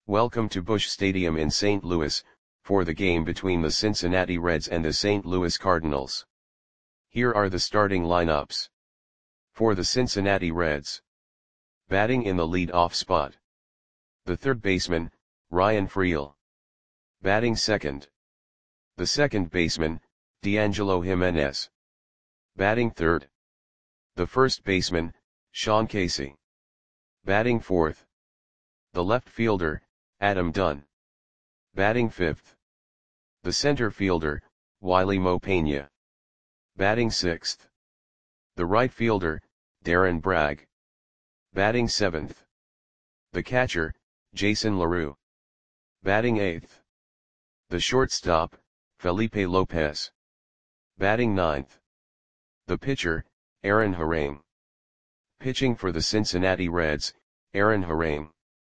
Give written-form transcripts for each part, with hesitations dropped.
Welcome to Busch Stadium in St. Louis, for the game between the Cincinnati Reds and the St. Louis Cardinals. Here are the starting lineups. For the Cincinnati Reds. Batting in the lead-off spot. The third baseman, Ryan Freel. Batting second. The second baseman, D'Angelo Jimenez. Batting third. The first baseman, Sean Casey. Batting fourth. The left fielder, Adam Dunn. Batting fifth. The center fielder, Wily Mo Peña. Batting sixth. The right fielder, Darren Bragg. Batting seventh. The catcher, Jason LaRue. Batting eighth. The shortstop, Felipe Lopez. Batting ninth. The pitcher, Aaron Harang. Pitching for the Cincinnati Reds, Aaron Harang.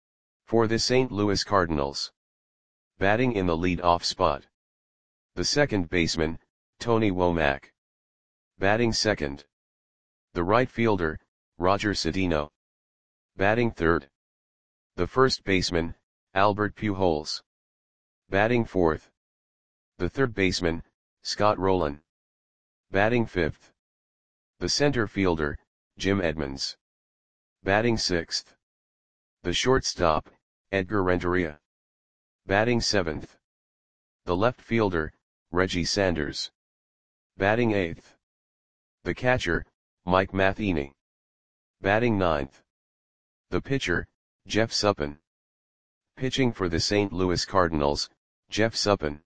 For the St. Louis Cardinals. Batting in the lead-off spot. The second baseman, Tony Womack. Batting second. The right fielder, Roger Cedeno. Batting third. The first baseman, Albert Pujols. Batting fourth. The third baseman, Scott Rolen. Batting fifth. The center fielder, Jim Edmonds. Batting sixth. The shortstop, Edgar Renteria. Batting seventh. The left fielder, Reggie Sanders. Batting eighth. The catcher, Mike Matheny. Batting ninth. The pitcher, Jeff Suppan. Pitching for the St. Louis Cardinals, Jeff Suppan.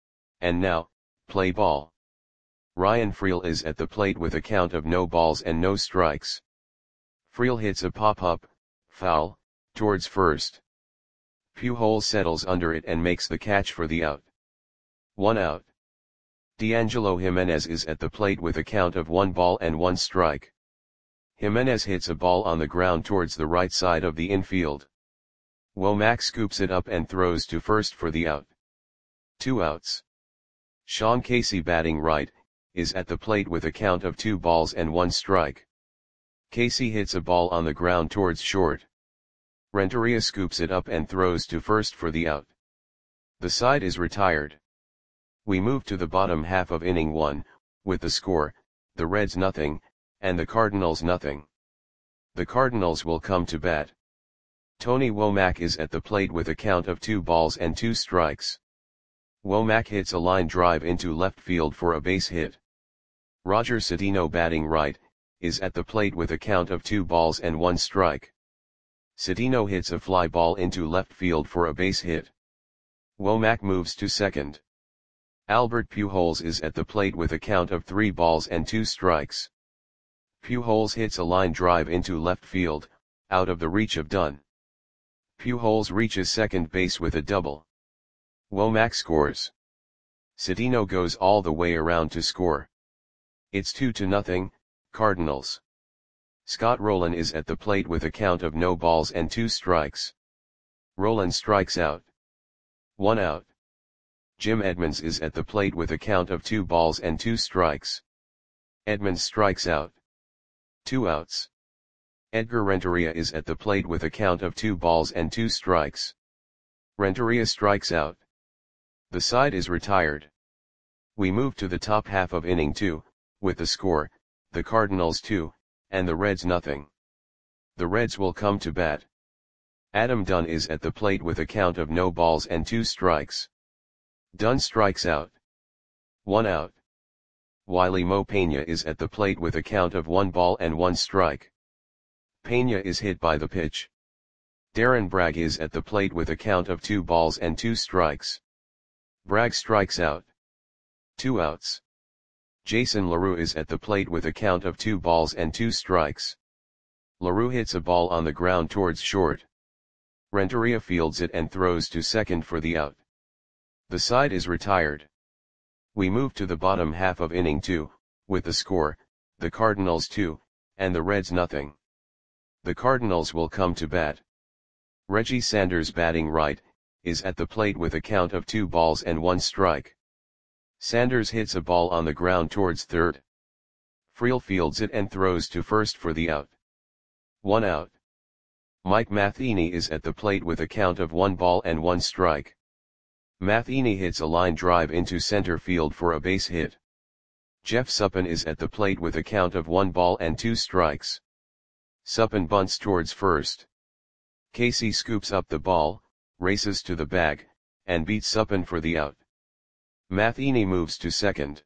And now, play ball. Ryan Freel is at the plate with a count of no balls and no strikes. Freel hits a pop-up, foul, towards first. Pujols settles under it and makes the catch for the out. 1 out. D'Angelo Jimenez is at the plate with a count of 1 ball and 1 strike. Jimenez hits a ball on the ground towards the right side of the infield. Womack scoops it up and throws to first for the out. 2 outs. Sean Casey, batting right, is at the plate with a count of 2 balls and 1 strike. Casey hits a ball on the ground towards short. Renteria scoops it up and throws to first for the out. The side is retired. We move to the bottom half of inning 1, with the score, the Reds 0, and the Cardinals 0. The Cardinals will come to bat. Tony Womack is at the plate with a count of 2 balls and 2 strikes. Womack hits a line drive into left field for a base hit. Roger Cedeno, batting right, is at the plate with a count of 2 balls and 1 strike. Cedeno hits a fly ball into left field for a base hit. Womack moves to second. Albert Pujols is at the plate with a count of 3 balls and 2 strikes. Pujols hits a line drive into left field, out of the reach of Dunn. Pujols reaches second base with a double. Womack scores. Cedeno goes all the way around to score. It's 2-0, Cardinals. Scott Rolen is at the plate with a count of no balls and 2 strikes. Rolen strikes out. 1 out. Jim Edmonds is at the plate with a count of 2 balls and 2 strikes. Edmonds strikes out. 2 outs. Edgar Renteria is at the plate with a count of 2 balls and 2 strikes. Renteria strikes out. The side is retired. We move to the top half of inning 2, with the score, the Cardinals 2, and the Reds 0. The Reds will come to bat. Adam Dunn is at the plate with a count of no balls and 2 strikes. Dunn strikes out. 1 out. Wily Mo Peña is at the plate with a count of 1 ball and 1 strike. Peña is hit by the pitch. Darren Bragg is at the plate with a count of 2 balls and 2 strikes. Bragg strikes out. 2 outs. Jason LaRue is at the plate with a count of 2 balls and 2 strikes. LaRue hits a ball on the ground towards short. Renteria fields it and throws to second for the out. The side is retired. We move to the bottom half of inning 2, with the score, the Cardinals 2, and the Reds 0. The Cardinals will come to bat. Reggie Sanders, batting right, is at the plate with a count of 2 balls and 1 strike. Sanders hits a ball on the ground towards third. Freel fields it and throws to first for the out. 1 out. Mike Matheny is at the plate with a count of 1 ball and 1 strike. Matheny hits a line drive into center field for a base hit. Jeff Suppan is at the plate with a count of 1 ball and 2 strikes. Suppan bunts towards first. Casey scoops up the ball, races to the bag, and beats Suppan for the out. Matheny moves to second.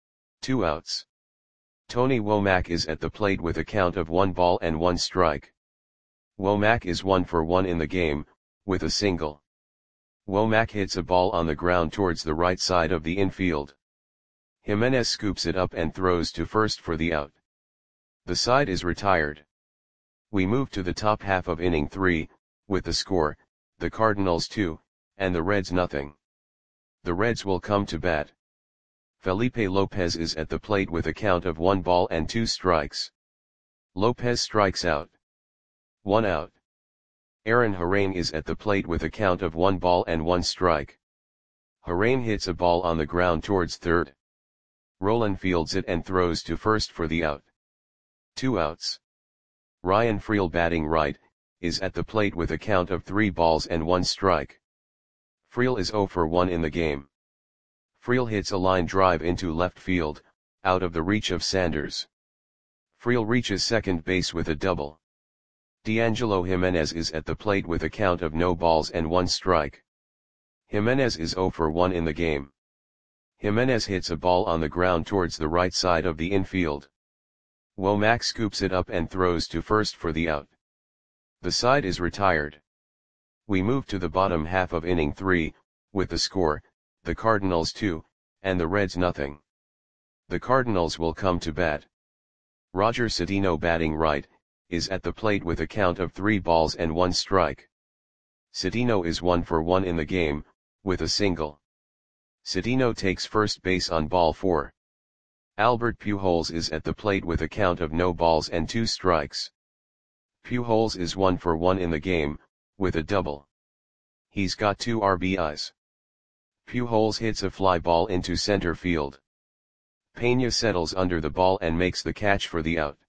2 outs. Tony Womack is at the plate with a count of 1 ball and 1 strike. Womack is 1 for 1 in the game, with a single. Womack hits a ball on the ground towards the right side of the infield. Jimenez scoops it up and throws to first for the out. The side is retired. We move to the top half of inning 3, with the score, the Cardinals 2, and the Reds nothing. The Reds will come to bat. Felipe Lopez is at the plate with a count of 1 ball and 2 strikes. Lopez strikes out. 1 out. Aaron Harane is at the plate with a count of 1 ball and 1 strike. Harane hits a ball on the ground towards third. Rolen fields it and throws to first for the out. 2 outs. Ryan Freel, batting right, is at the plate with a count of 3 balls and 1 strike. Freel is 0 for 1 in the game. Freel hits a line drive into left field, out of the reach of Sanders. Freel reaches second base with a double. D'Angelo Jimenez is at the plate with a count of no balls and 1 strike. Jimenez is 0 for 1 in the game. Jimenez hits a ball on the ground towards the right side of the infield. Womack scoops it up and throws to first for the out. The side is retired. We move to the bottom half of inning 3, with the score, the Cardinals 2, and the Reds nothing. The Cardinals will come to bat. Roger Cedeno, batting right, is at the plate with a count of 3 balls and 1 strike. Cedeno is 1 for 1 in the game, with a single. Cedeno takes first base on ball 4. Albert Pujols is at the plate with a count of no balls and 2 strikes. Pujols is 1 for 1 in the game, with a double. He's got 2 RBIs. Pujols hits a fly ball into center field. Pena settles under the ball and makes the catch for the out.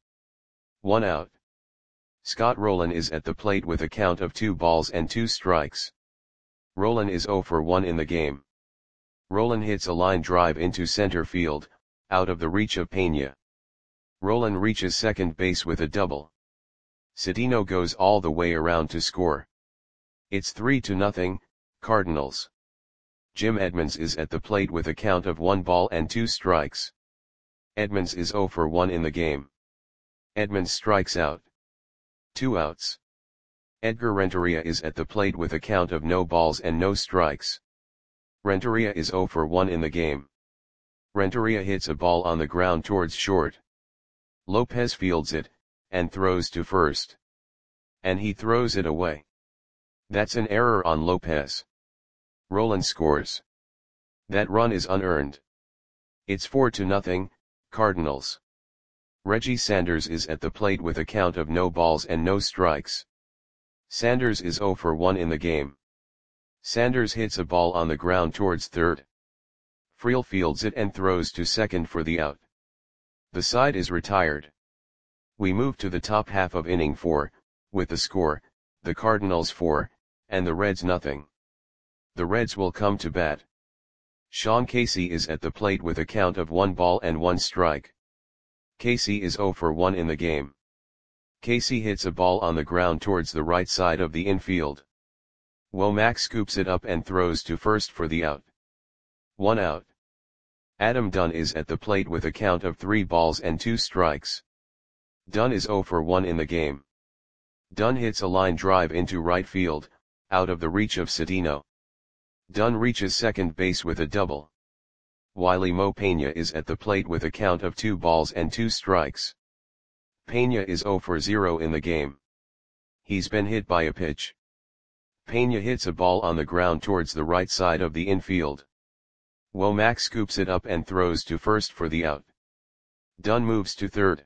1 out. Scott Rolen is at the plate with a count of 2 balls and 2 strikes. Rolen is 0 for 1 in the game. Rolen hits a line drive into center field, out of the reach of Pena. Rolen reaches second base with a double. Cedeno goes all the way around to score. It's 3-0, Cardinals. Jim Edmonds is at the plate with a count of 1 ball and 2 strikes. Edmonds is 0 for 1 in the game. Edmonds strikes out. 2 outs. Edgar Renteria is at the plate with a count of no balls and no strikes. Renteria is 0 for 1 in the game. Renteria hits a ball on the ground towards short. Lopez fields it, and throws to first. And he throws it away. That's an error on Lopez. Rolen scores. That run is unearned. It's 4-0, Cardinals. Reggie Sanders is at the plate with a count of no balls and no strikes. Sanders is 0 for 1 in the game. Sanders hits a ball on the ground towards third. Freel fields it and throws to second for the out. The side is retired. We move to the top half of inning 4, with the score, the Cardinals 4, and the Reds nothing. The Reds will come to bat. Sean Casey is at the plate with a count of 1 ball and 1 strike. Casey is 0 for 1 in the game. Casey hits a ball on the ground towards the right side of the infield. Womack scoops it up and throws to first for the out. 1 out. Adam Dunn is at the plate with a count of 3 balls and 2 strikes. Dunn is 0 for 1 in the game. Dunn hits a line drive into right field, out of the reach of Cedeno. Dunn reaches second base with a double. Wiley Mo Pena is at the plate with a count of 2 balls and 2 strikes. Pena is 0 for 0 in the game. He's been hit by a pitch. Pena hits a ball on the ground towards the right side of the infield. Womack scoops it up and throws to first for the out. Dunn moves to third.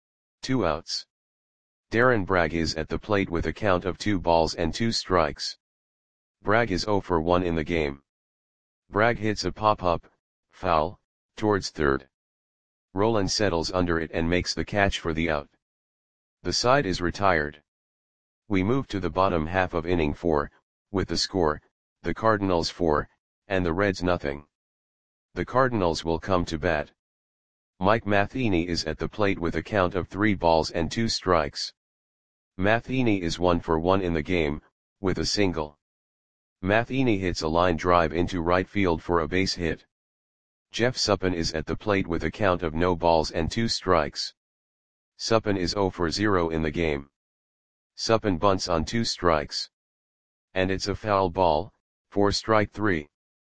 2 outs. Darren Bragg is at the plate with a count of 2 balls and 2 strikes. Bragg is 0 for 1 in the game. Bragg hits a pop-up, foul, towards third. Rolen settles under it and makes the catch for the out. The side is retired. We move to the bottom half of inning 4, with the score, the Cardinals 4, and the Reds nothing. The Cardinals will come to bat. Mike Matheny is at the plate with a count of 3 balls and 2 strikes. Matheny is 1 for 1 in the game, with a single. Matheny hits a line drive into right field for a base hit. Jeff Suppan is at the plate with a count of no balls and 2 strikes. Suppan is 0 for 0 in the game. Suppan bunts on 2 strikes. And it's a foul ball, for strike 3.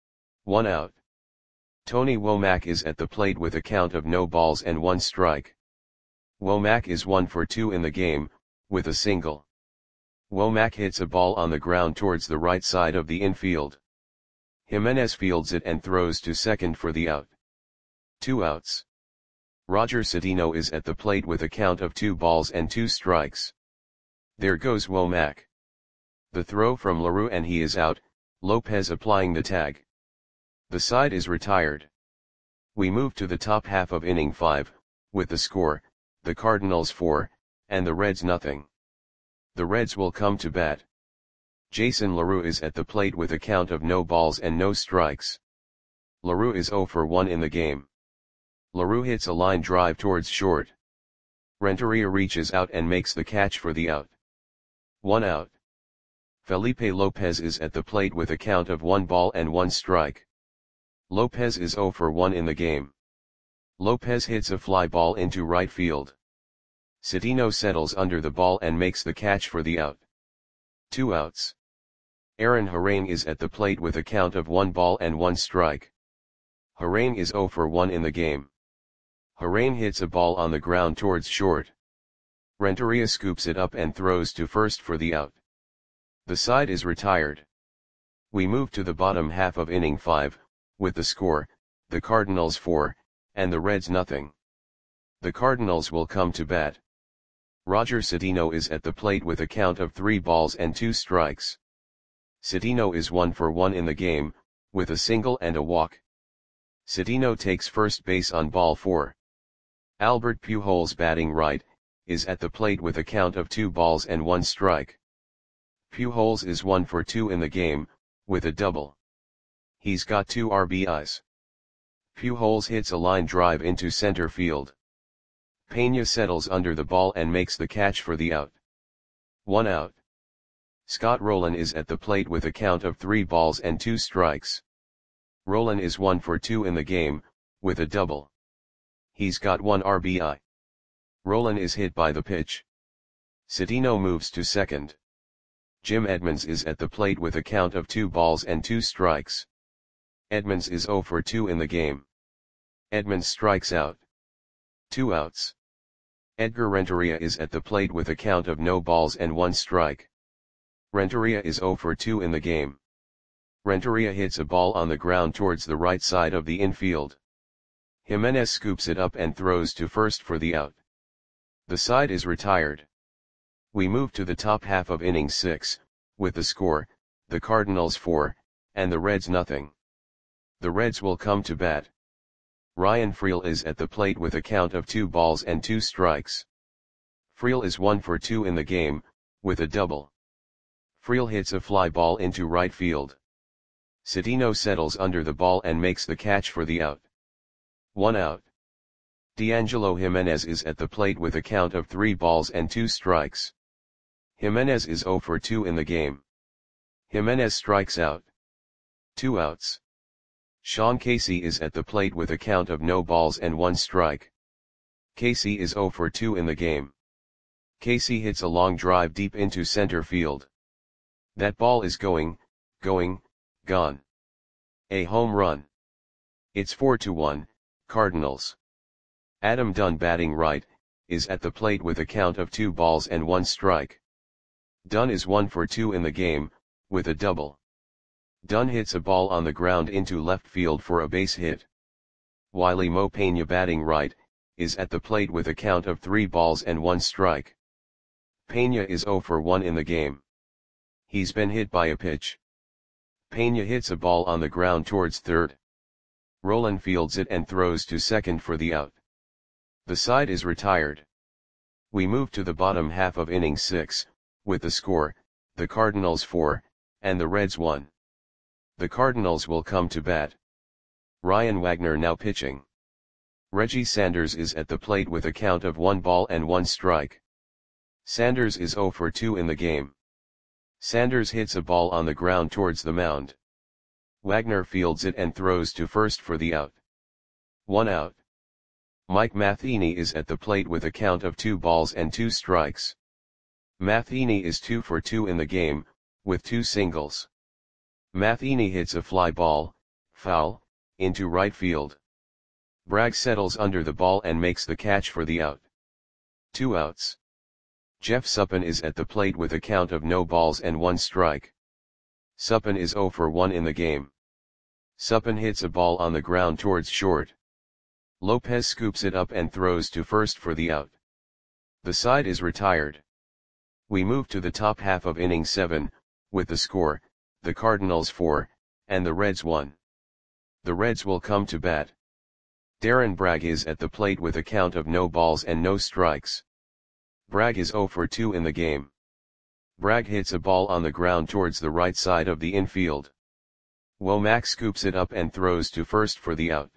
1 out. Tony Womack is at the plate with a count of no balls and 1 strike. Womack is 1 for 2 in the game, with a single. Womack hits a ball on the ground towards the right side of the infield. Jimenez fields it and throws to second for the out. 2 outs. Roger Cedeno is at the plate with a count of 2 balls and 2 strikes. There goes Womack. The throw from LaRue and he is out, Lopez applying the tag. The side is retired. We move to the top half of inning 5, with the score, the Cardinals 4, and the Reds nothing. The Reds will come to bat. Jason LaRue is at the plate with a count of no balls and no strikes. LaRue is 0 for 1 in the game. LaRue hits a line drive towards short. Renteria reaches out and makes the catch for the out. 1 out. Felipe Lopez is at the plate with a count of 1 ball and 1 strike. Lopez is 0 for 1 in the game. Lopez hits a fly ball into right field. Cedeno settles under the ball and makes the catch for the out. 2 outs. Aaron Harang is at the plate with a count of 1 ball and 1 strike. Harang is 0 for 1 in the game. Harang hits a ball on the ground towards short. Renteria scoops it up and throws to first for the out. The side is retired. We move to the bottom half of inning 5, with the score, the Cardinals 4, and the Reds nothing. The Cardinals will come to bat. Roger Cedeno is at the plate with a count of 3 balls and 2 strikes. Cedeno is 1 for 1 in the game, with a single and a walk. Cedeno takes first base on ball 4. Albert Pujols, batting right, is at the plate with a count of 2 balls and 1 strike. Pujols is 1 for 2 in the game, with a double. He's got 2 RBIs. Pujols hits a line drive into center field. Pena settles under the ball and makes the catch for the out. 1 out. Scott Rolen is at the plate with a count of 3 balls and 2 strikes. Rolen is 1 for 2 in the game, with a double. He's got 1 RBI. Rolen is hit by the pitch. Cedeno moves to second. Jim Edmonds is at the plate with a count of 2 balls and 2 strikes. Edmonds is 0 for 2 in the game. Edmonds strikes out. 2 outs. Edgar Renteria is at the plate with a count of no balls and 1 strike. Renteria is 0 for 2 in the game. Renteria hits a ball on the ground towards the right side of the infield. Jimenez scoops it up and throws to first for the out. The side is retired. We move to the top half of inning 6, with the score, the Cardinals 4, and the Reds nothing. The Reds will come to bat. Ryan Freel is at the plate with a count of 2 balls and 2 strikes. Freel is 1 for 2 in the game, with a double. Freel hits a fly ball into right field. Cedeno settles under the ball and makes the catch for the out. 1 out. D'Angelo Jimenez is at the plate with a count of 3 balls and 2 strikes. Jimenez is 0 for 2 in the game. Jimenez strikes out. 2 outs. Sean Casey is at the plate with a count of no balls and 1 strike. Casey is 0 for 2 in the game. Casey hits a long drive deep into center field. That ball is gone. A home run. It's 4-1, Cardinals. Adam Dunn, batting right, is at the plate with a count of 2 balls and 1 strike. Dunn is 1 for 2 in the game, with a double. Dunn hits a ball on the ground into left field for a base hit. Wiley Mo Pena, batting right, is at the plate with a count of 3 balls and 1 strike. Pena is 0 for 1 in the game. He's been hit by a pitch. Pena hits a ball on the ground towards third. Rolen fields it and throws to second for the out. The side is retired. We move to the bottom half of inning 6, with the score, the Cardinals 4, and the Reds 1. The Cardinals will come to bat. Ryan Wagner now pitching. Reggie Sanders is at the plate with a count of 1 ball and 1 strike. Sanders is 0 for 2 in the game. Sanders hits a ball on the ground towards the mound. Wagner fields it and throws to first for the out. 1 out. Mike Matheny is at the plate with a count of 2 balls and 2 strikes. Matheny is 2 for 2 in the game, with 2 singles. Matheny hits a fly ball, foul, into right field. Bragg settles under the ball and makes the catch for the out. 2 outs. Jeff Suppan is at the plate with a count of no balls and 1 strike. Suppan is 0 for 1 in the game. Suppan hits a ball on the ground towards short. Lopez scoops it up and throws to first for the out. The side is retired. We move to the top half of inning 7, with the score, the Cardinals 4, and the Reds 1. The Reds will come to bat. Darren Bragg is at the plate with a count of no balls and no strikes. Bragg is 0 for 2 in the game. Bragg hits a ball on the ground towards the right side of the infield. Womack scoops it up and throws to first for the out.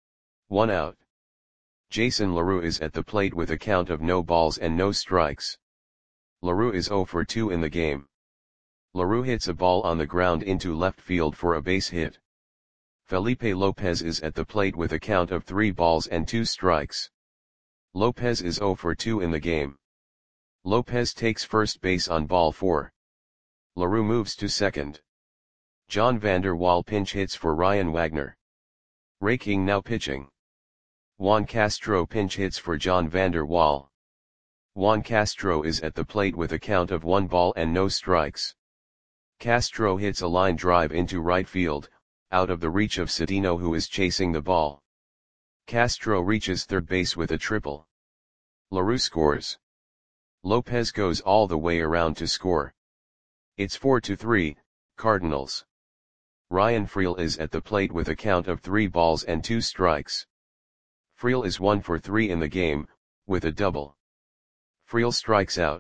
1 out. Jason LaRue is at the plate with a count of no balls and no strikes. LaRue is 0 for 2 in the game. LaRue hits a ball on the ground into left field for a base hit. Felipe Lopez is at the plate with a count of 3 balls and 2 strikes. Lopez is 0 for 2 in the game. Lopez takes first base on ball 4. LaRue moves to second. John Vander Wal pinch hits for Ryan Wagner. Ray King now pitching. Juan Castro pinch hits for John Vander Wal. Juan Castro is at the plate with a count of 1 ball and no strikes. Castro hits a line drive into right field, out of the reach of Cedeno, who is chasing the ball. Castro reaches third base with a triple. LaRue scores. Lopez goes all the way around to score. It's 4-3, Cardinals. Ryan Freel is at the plate with a count of 3 balls and 2 strikes. Freel is 1 for 3 in the game, with a double. Freel strikes out.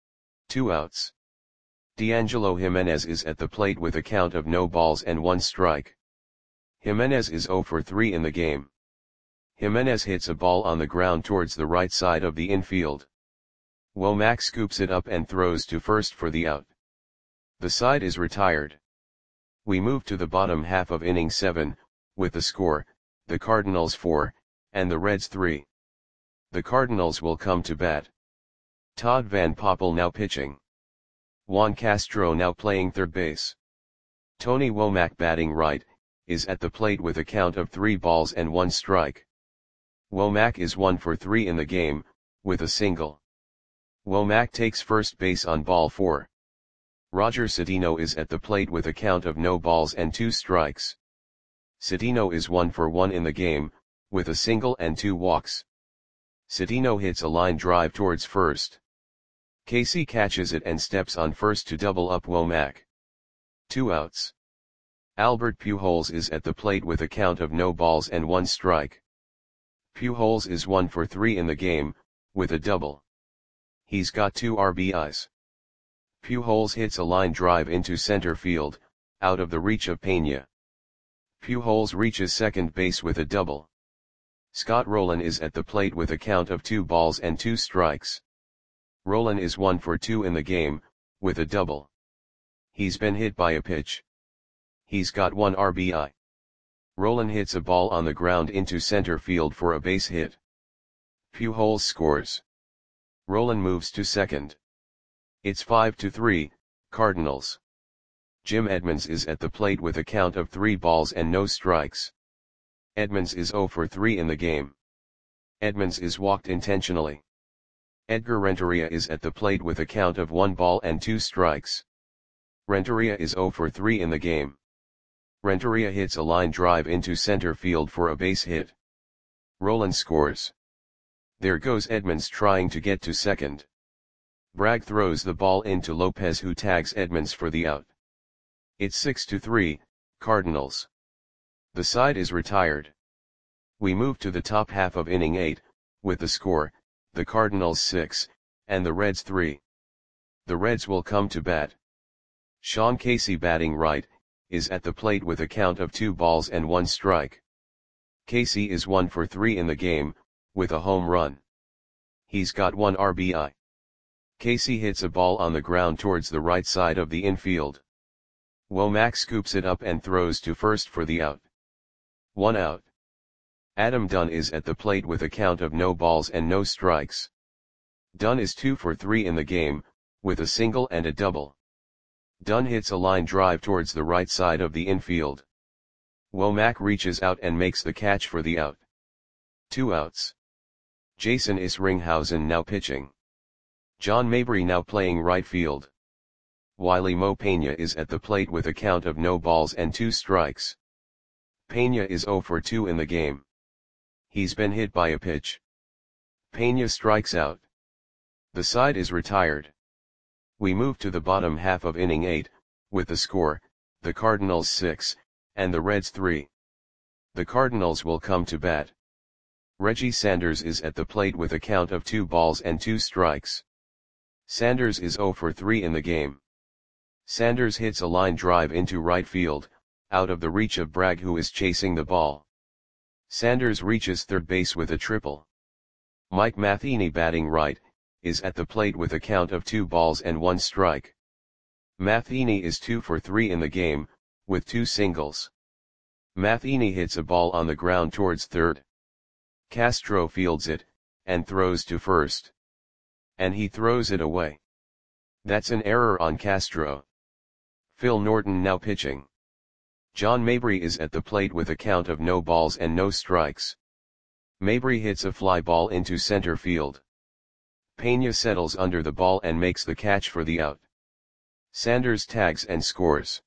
2 outs. D'Angelo Jimenez is at the plate with a count of no balls and 1 strike. Jimenez is 0 for 3 in the game. Jimenez hits a ball on the ground towards the right side of the infield. Womack scoops it up and throws to first for the out. The side is retired. We move to the bottom half of inning 7, with the score, the Cardinals 4, and the Reds 3. The Cardinals will come to bat. Todd Van Poppel now pitching. Juan Castro now playing third base. Tony Womack batting right, is at the plate with a count of 3 balls and 1 strike. Womack is 1 for 3 in the game, with a single. Womack takes first base on ball 4. Roger Cedeno is at the plate with a count of no balls and 2 strikes. Cedeno is 1 for 1 in the game, with a single and 2 walks. Cedeno hits a line drive towards first. Casey catches it and steps on first to double up Womack. 2 outs. Albert Pujols is at the plate with a count of no balls and 1 strike. Pujols is 1 for 3 in the game, with a double. He's got 2 RBIs. Pujols hits a line drive into center field, out of the reach of Pena. Pujols reaches second base with a double. Scott Rowland is at the plate with a count of 2 balls and 2 strikes. Rowland is 1 for 2 in the game, with a double. He's been hit by a pitch. He's got 1 RBI. Rowland hits a ball on the ground into center field for a base hit. Pujols scores. Rowland moves to second. It's 5-3, Cardinals. Jim Edmonds is at the plate with a count of 3 balls and no strikes. Edmonds is 0 for 3 in the game. Edmonds is walked intentionally. Edgar Renteria is at the plate with a count of 1 ball and 2 strikes. Renteria is 0 for 3 in the game. Renteria hits a line drive into center field for a base hit. Rowland scores. There goes Edmonds trying to get to second. Bragg throws the ball into Lopez, who tags Edmonds for the out. It's 6-3, Cardinals. The side is retired. We move to the top half of inning 8, with the score, the Cardinals 6, and the Reds 3. The Reds will come to bat. Sean Casey batting right, is at the plate with a count of 2 balls and 1 strike. Casey is 1 for 3 in the game, with a home run. He's got 1 RBI. Casey hits a ball on the ground towards the right side of the infield. Womack scoops it up and throws to first for the out. 1 out. Adam Dunn is at the plate with a count of no balls and no strikes. Dunn is 2 for 3 in the game, with a single and a double. Dunn hits a line drive towards the right side of the infield. Womack reaches out and makes the catch for the out. 2 outs. Jason Isringhausen now pitching. John Mabry now playing right field. Wiley Mo Pena is at the plate with a count of no balls and 2 strikes. Pena is 0 for 2 in the game. He's been hit by a pitch. Pena strikes out. The side is retired. We move to the bottom half of inning 8, with the score, the Cardinals 6, and the Reds 3. The Cardinals will come to bat. Reggie Sanders is at the plate with a count of 2 balls and 2 strikes. Sanders is 0 for 3 in the game. Sanders hits a line drive into right field, out of the reach of Bragg, who is chasing the ball. Sanders reaches third base with a triple. Mike Matheny batting right, is at the plate with a count of 2 balls and 1 strike. Matheny is 2 for 3 in the game, with 2 singles. Matheny hits a ball on the ground towards third. Castro fields it, and throws to first. And he throws it away. That's an error on Castro. Phil Norton now pitching. John Mabry is at the plate with a count of no balls and no strikes. Mabry hits a fly ball into center field. Pena settles under the ball and makes the catch for the out. Sanders tags and scores.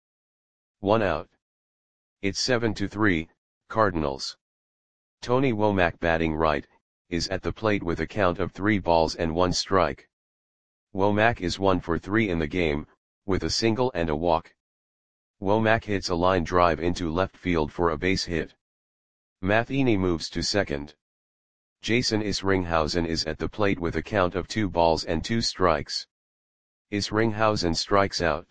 1 out. It's 7-3, Cardinals. Tony Womack batting right, is at the plate with a count of 3 balls and 1 strike. Womack is 1 for 3 in the game, with a single and a walk. Womack hits a line drive into left field for a base hit. Matheny moves to second. Jason Isringhausen is at the plate with a count of 2 balls and 2 strikes. Isringhausen strikes out.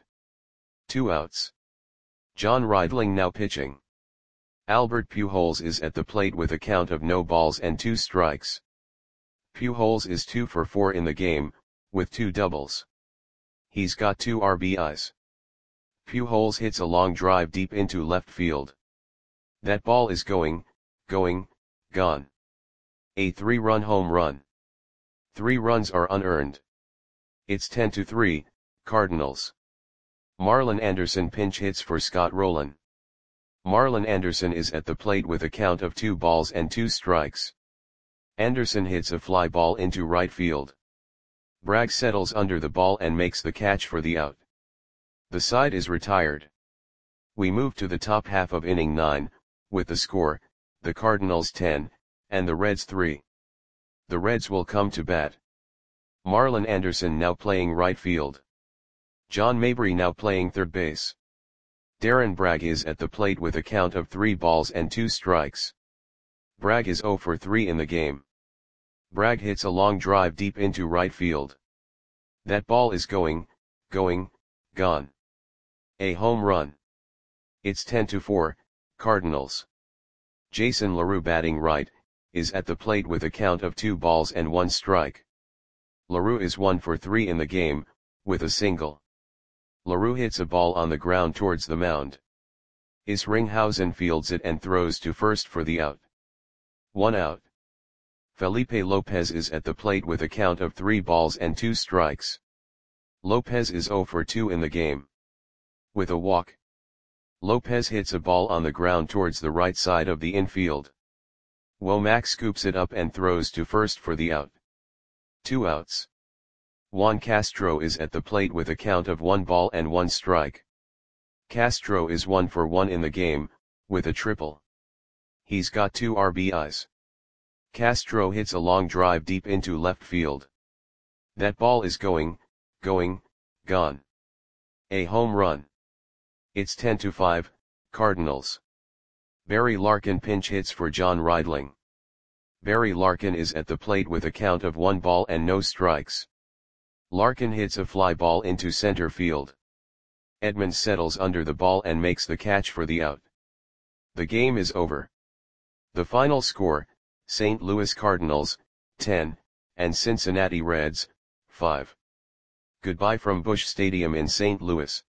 2 outs. John Ridling now pitching. Albert Pujols is at the plate with a count of no balls and 2 strikes. Pujols is 2 for 4 in the game, with 2 doubles. He's got 2 RBIs. Pujols hits a long drive deep into left field. That ball is gone. A 3-run home run. 3 runs are unearned. It's 10-3, Cardinals. Marlon Anderson pinch hits for Scott Rowland. Marlon Anderson is at the plate with a count of 2 balls and 2 strikes. Anderson hits a fly ball into right field. Bragg settles under the ball and makes the catch for the out. The side is retired. We move to the top half of inning 9, with the score, the Cardinals 10, and the Reds 3. The Reds will come to bat. Marlon Anderson now playing right field. John Mabry now playing third base. Darren Bragg is at the plate with a count of 3 balls and 2 strikes. Bragg is 0 for 3 in the game. Bragg hits a long drive deep into right field. That ball is gone. A home run. It's 10-4, Cardinals. Jason LaRue batting right, is at the plate with a count of 2 balls and 1 strike. LaRue is 1 for 3 in the game, with a single. LaRue hits a ball on the ground towards the mound. Isringhausen fields it and throws to first for the out. 1 out. Felipe Lopez is at the plate with a count of 3 balls and 2 strikes. Lopez is 0 for 2 in the game. With a walk. Lopez hits a ball on the ground towards the right side of the infield. Womack scoops it up and throws to first for the out. 2 outs. Juan Castro is at the plate with a count of 1 ball and 1 strike. Castro is 1 for 1 in the game, with a triple. He's got 2 RBIs. Castro hits a long drive deep into left field. That ball is gone. A home run. It's 10-5, Cardinals. Barry Larkin pinch hits for John Ridling. Barry Larkin is at the plate with a count of 1 ball and no strikes. Larkin hits a fly ball into center field. Edmonds settles under the ball and makes the catch for the out. The game is over. The final score, St. Louis Cardinals, 10, and Cincinnati Reds, 5. Goodbye from Busch Stadium in St. Louis.